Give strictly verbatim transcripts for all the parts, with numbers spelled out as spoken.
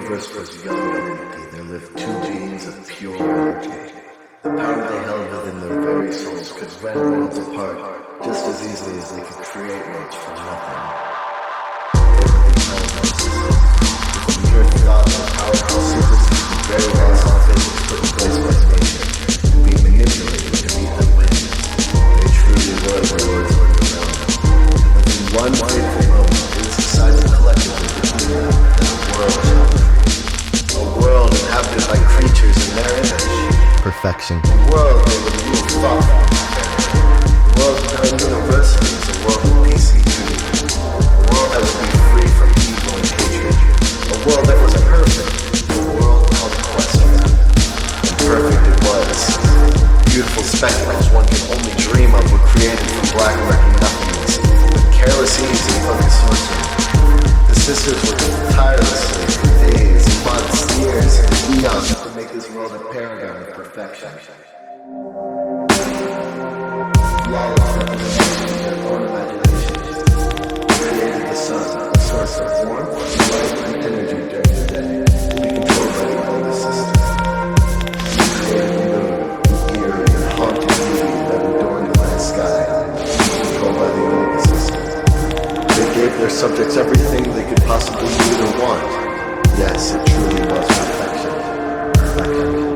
universe was young and empty, there lived two beings of pure energy. The power they held within their very souls could rend worlds apart just as easily as they could create worlds from nothing. With a mere thought of powerhouse secrets and very laws of physics put in place by nature, and being manipulated to meet their whims. They truly were the lords of the realm. And within one fateful moment, it was decided collectively between them that a world shall be created. A world inhabited by creatures in their image. Perfection. A world they would move thought from. A world without universities, a world of peace and unity. A world that would be free from evil and hatred. A world that was perfect. A world called Quest. And perfect it was. Beautiful spectacles one could only dream of were created from black murky nothingness, with careless ease and focused sorcery. The sisters worked tirelessly for days, months, years, and eons to make this world a paragon of perfection. Flawless representation of their own imaginations. They created the sun, a source of warmth, light, and energy during the day, to be controlled by the oldest sister. They created the moon, the eerie and haunting beauty that adorned the night sky, controlled by the oldest sister. They gave their subjects everything they could possibly need or want. Yes, it truly was perfection. Perfection.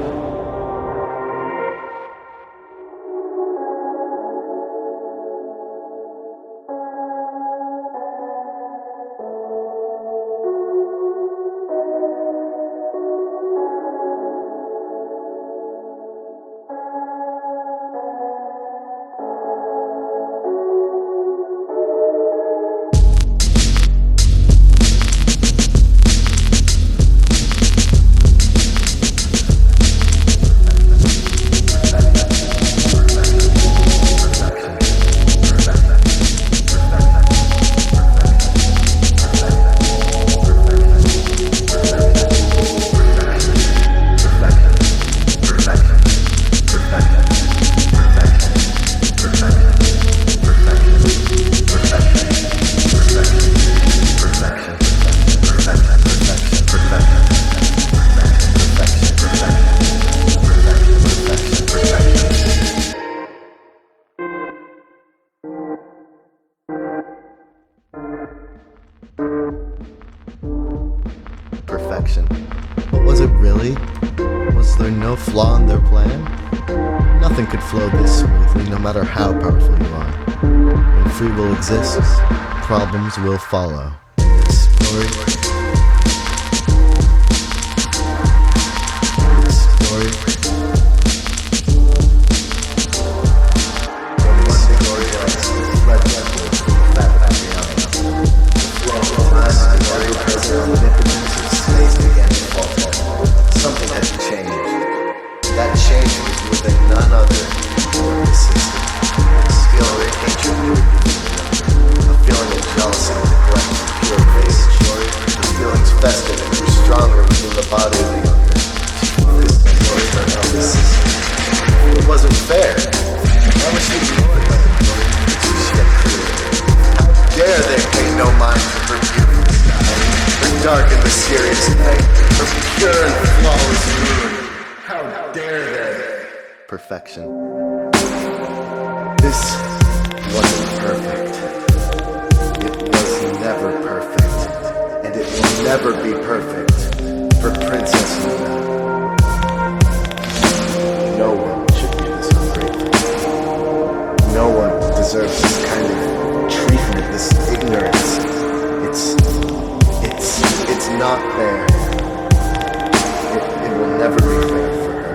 Perfection. But was it really? Was there no flaw in their plan? Nothing could flow this smoothly, no matter how powerful you are. When free will exists, problems will follow. This story. This story. When one story was led upward from the fabric of reality. The flow of time and story has an omnipotence of space began to falter. Something had changed. That change was within none other than the system. Skill or hatred, a feeling of jealousy and neglect, pure face, the feelings festered and grew stronger within the body of the younger. This story turned out the system. It wasn't fair. Why was she ignored by the glory she had created? How dare they pay no mind for her beauty, her dark and mysterious night, her pure and flawless moon? How dare they? Perfection. This wasn't perfect. It was never perfect. And it will never be perfect for Princess Luna. No one should be this ungrateful. No one deserves this kind of treatment, this ignorance. It's, it's, it's not fair. It, it will never be fair for her.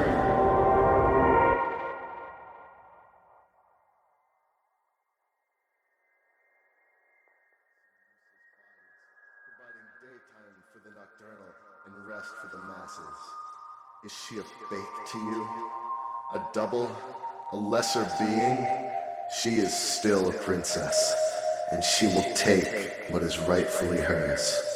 Providing daytime for the nocturnal and rest for the masses. Is she a fake to you? A double? A lesser being? She is still a princess, and she will take what is rightfully hers.